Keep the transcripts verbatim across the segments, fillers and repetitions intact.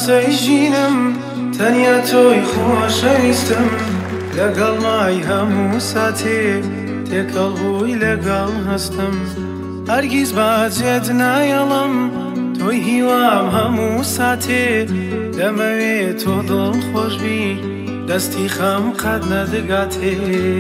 قسەی ژینم تەنیا تۆی خۆشەویستم لەگەڵ مای هەموو ساتێ تێکەڵ بووی لەگەڵ هەستم هەرگیز باجێت نایەڵم تۆی هیوام هەموو ساتێ دەمەوێت تۆ دڵخۆشبی دەستی خەم قەت نەدەگاتێ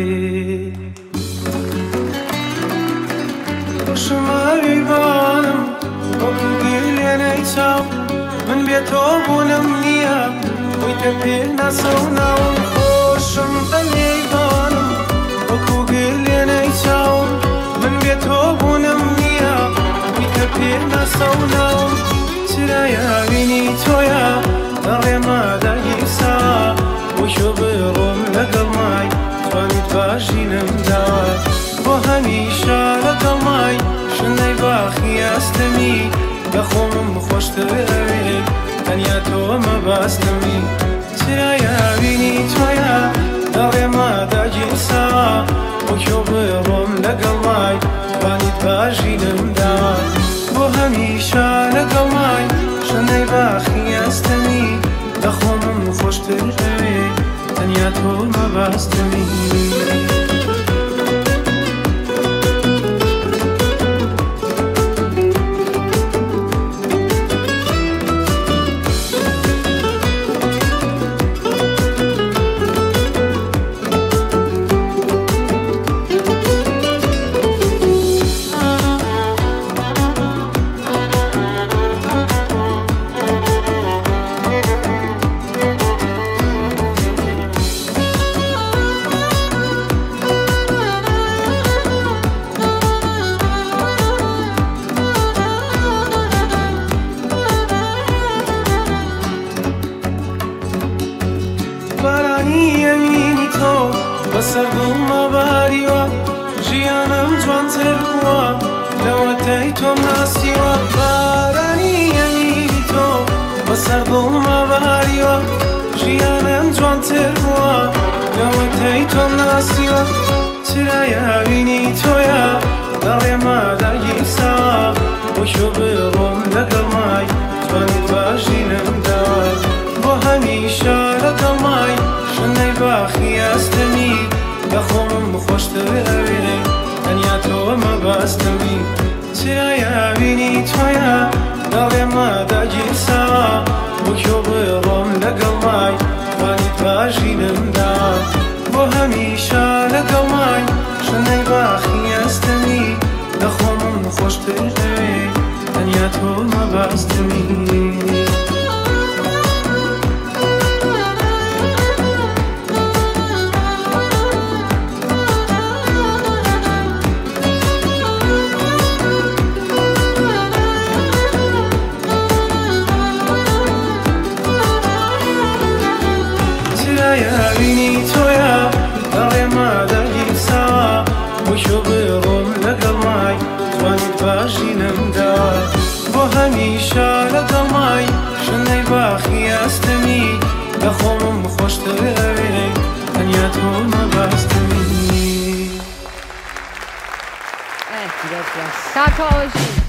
شماوی بانم وەکو گلێنەی چاو من بێ تۆ بوونم نییە بوویتە پێ نەسە و ناوم خۆشم بەلێی بانم وەکو گلێنەی چاوم من بێ تۆ بوونم نییە بوویتە پێ نەسە و ناوم چرایە بینی تۆیە دەڕێمە دەگیرسا وشو بڕۆم لەگەڵ مای توانیت باشینم داوە بۆ هەمیشە لەگەڵ مای شنەی باخی ئەستەمی بەخۆمم خۆشتر ئەوێ تەنیا تۆمە باستەمی چرایە بینی تۆیە دەڕێمە دەگیرسا وشو بڕۆم لەگەڵ مای توانیت باشینم داوە بۆ هەمیشە لەگەڵ مای شنەی باخی ئەستەمی بەخۆمم خۆشتر ئەوێ تەنیا تۆمە باستەمی بارانی ئەمینی تۆ بەسەر دڵمە باریوە ژیانم جوانتر بووە لەوەتەی تۆم ناسیوە بارانی ئەمینی تۆ بەسەر دڵمە باریوە ژیانم جوانتر بووە لەوەتەی تۆم ناسیوە چرایە بینی تۆیە دەڕێمە دەگیرساوە وشو بڕۆم لەگەڵ مای توانیت باشینم داوە بۆ هەمیشە لەگەڵ مای شنەی باخی ئەستەمی بەخۆمم خۆشتر ئەوێ تەنیا تۆمە باستەمی چرایە بینی تۆیە دەڕێمە دەگیرساوە وشو بڕۆم لەگەڵ مای توانیت باشینم داوە بۆ هەمیشە لەگەڵ مای شنەی باخی ئەستەمی بەخۆمم خۆشتر ئەوێ تەنیا تۆمە باستەمی بینی تۆیە دەڕێمە دەگیرساوە وشو بڕۆم لەگەڵ مای توانیت باشینم داوە بۆ هەمیشە لەگەڵ مای شنەی باخی ئەستەمی بەخۆمم خۆشتر ئەوێ تەنیا تۆمە باستەمی Kaka Oji.